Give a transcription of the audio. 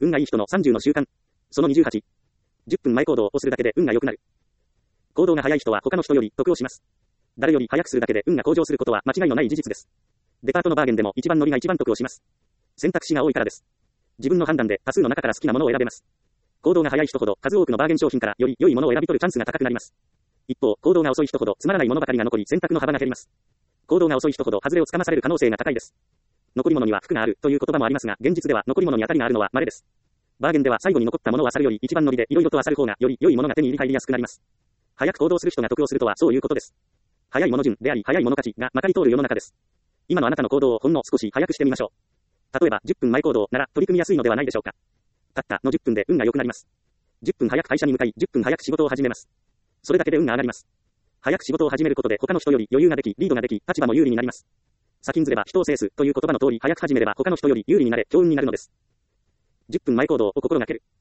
運がいい人の30の習慣。その28。10分前行動をするだけで運が良くなる。行動が早い人は他の人より得をします。誰より早くするだけで運が向上することは間違いのない事実です。デパートのバーゲンでも一番乗りが一番得をします。選択肢が多いからです。自分の判断で多数の中から好きなものを選べます。行動が早い人ほど数多くのバーゲン商品からより良いものを選び取るチャンスが高くなります。一方、行動が遅い人ほどつまらないものばかりが残り選択の幅が減ります。行動が遅い人ほど外れをつかまされる可能性が高いです。残り物には福があるという言葉もありますが、現実では残り物に当たりがあるのは稀です。バーゲンでは最後に残ったものを漁るより一番乗りで色々と漁る方がより良いものが手に入りやすくなります。早く行動する人が得をするとはそういうことです。早いもの順であり早いもの価値がまかり通る世の中です。今のあなたの行動をほんの少し早くしてみましょう。例えば10分前行動なら取り組みやすいのではないでしょうか。たったの10分で運が良くなります。10分早く会社に向かい10分早く仕事を始めます。それだけで運が上がります。早く仕事を始めることで他の人より余裕ができ、リードができ、立場も有利になります。先んずれば人を制すという言葉の通り早く始めれば他の人より有利になれ、強運になるのです。10分前行動を心がける。